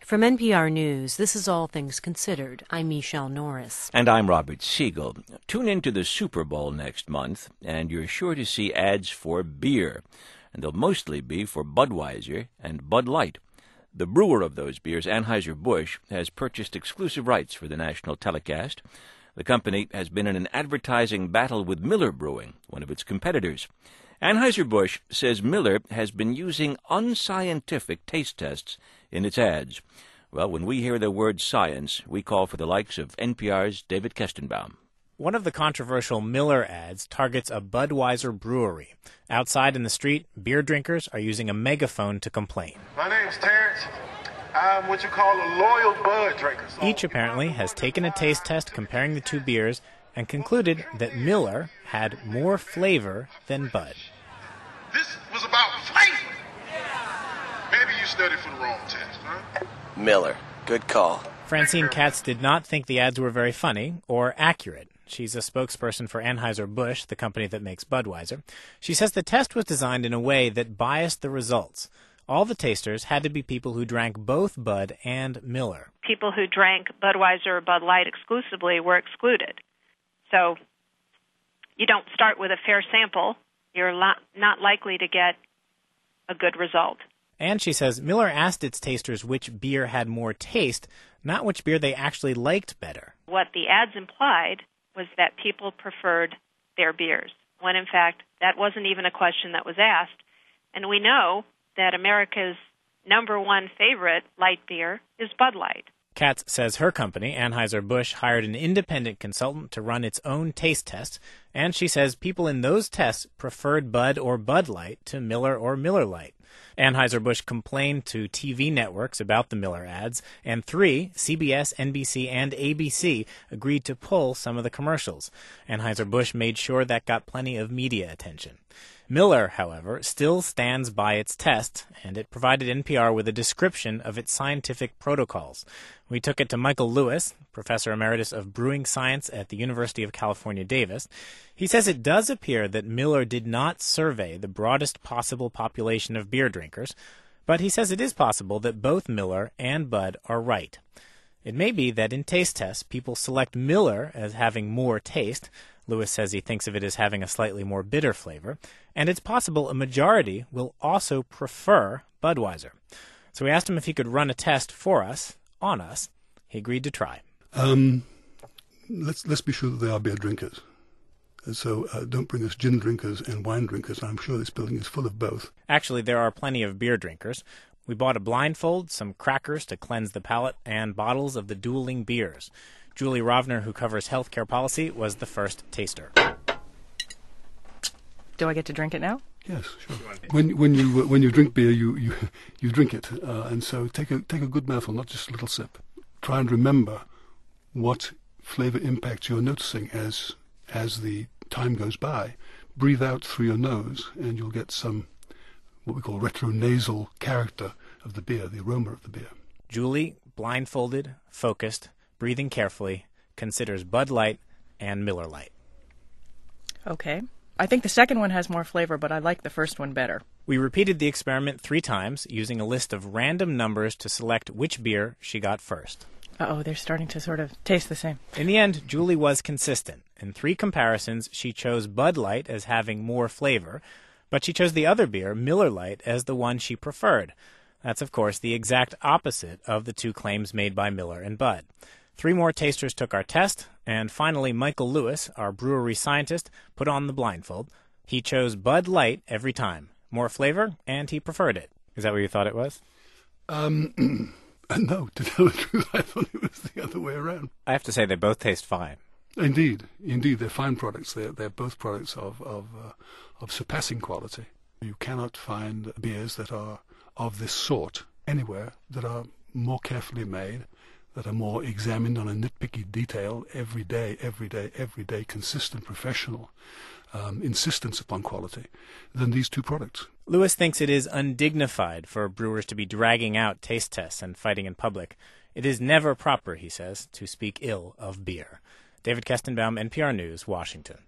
From NPR News, this is All Things Considered. I'm Michelle Norris. And I'm Robert Siegel. Tune in to the Super Bowl next month, and you're sure to see ads for beer. And they'll mostly be for Budweiser and Bud Light. The brewer of those beers, Anheuser-Busch, has purchased exclusive rights for the national telecast. The company has been in an advertising battle with Miller Brewing, one of its competitors. Anheuser-Busch says Miller has been using unscientific taste tests in its ads. Well, when we hear the word science, we call for the likes of NPR's David Kestenbaum. One of the controversial Miller ads targets a Budweiser brewery. Outside in the street, beer drinkers are using a megaphone to complain. My name's Terrence. I'm what you call a loyal Bud drinker. Each apparently has taken a taste test comparing the two beers and concluded that Miller had more flavor than Bud. This was about flavor. Maybe you studied for the wrong test, huh? Miller. Good call. Francine Katz did not think the ads were very funny or accurate. She's a spokesperson for Anheuser-Busch, the company that makes Budweiser. She says the test was designed in a way that biased the results. All the tasters had to be people who drank both Bud and Miller. People who drank Budweiser or Bud Light exclusively were excluded. So you don't start with a fair sample. You're not likely to get a good result. And she says Miller asked its tasters which beer had more taste, not which beer they actually liked better. What the ads implied was that people preferred their beers, when in fact that wasn't even a question that was asked. And we know that America's number one favorite light beer is Bud Light. Katz says her company, Anheuser-Busch, hired an independent consultant to run its own taste tests, and she says people in those tests preferred Bud or Bud Light to Miller or Miller Lite. Anheuser-Busch complained to TV networks about the Miller ads, and three, CBS, NBC, and ABC, agreed to pull some of the commercials. Anheuser-Busch made sure that got plenty of media attention. Miller, however, still stands by its test, and it provided NPR with a description of its scientific protocols. We took it to Michael Lewis, professor emeritus of brewing science at the University of California, Davis. He says it does appear that Miller did not survey the broadest possible population of beer drinkers, but he says it is possible that both Miller and Bud are right. It may be that in taste tests, people select Miller as having more taste. Lewis says he thinks of it as having a slightly more bitter flavor. And it's possible a majority will also prefer Budweiser. So we asked him if he could run a test for us, on us. He agreed to try. Let's be sure that they are beer drinkers. So don't bring us gin drinkers and wine drinkers. I'm sure this building is full of both. Actually, there are plenty of beer drinkers. We bought a blindfold, some crackers to cleanse the palate, and bottles of the dueling beers. Julie Rovner, who covers healthcare policy, was the first taster. Do I get to drink it now? Yes, sure. When you drink beer, you drink it, and so take a good mouthful, not just a little sip. Try and remember what flavor impacts you're noticing as the time goes by. Breathe out through your nose, and you'll get some what we call retronasal character of the beer, the aroma of the beer. Julie, blindfolded, focused, breathing carefully, considers Bud Light and Miller Lite. Okay. I think the second one has more flavor, but I like the first one better. We repeated the experiment 3 times, using a list of random numbers to select which beer she got first. Uh-oh, they're starting to sort of taste the same. In the end, Julie was consistent. In 3 comparisons, she chose Bud Light as having more flavor, but she chose the other beer, Miller Lite, as the one she preferred. That's, of course, the exact opposite of the 2 claims made by Miller and Bud. 3 more tasters took our test, and finally Michael Lewis, our brewery scientist, put on the blindfold. He chose Bud Light every time. More flavor, and he preferred it. Is that what you thought it was? No, to tell the truth, I thought it was the other way around. I have to say they both taste fine. Indeed, they're fine products. They're both products of surpassing quality. You cannot find beers that are of this sort anywhere that are more carefully made, that are more examined on a nitpicky detail every day, consistent, professional insistence upon quality than these 2 products. Lewis thinks it is undignified for brewers to be dragging out taste tests and fighting in public. It is never proper, he says, to speak ill of beer. David Kestenbaum, NPR News, Washington.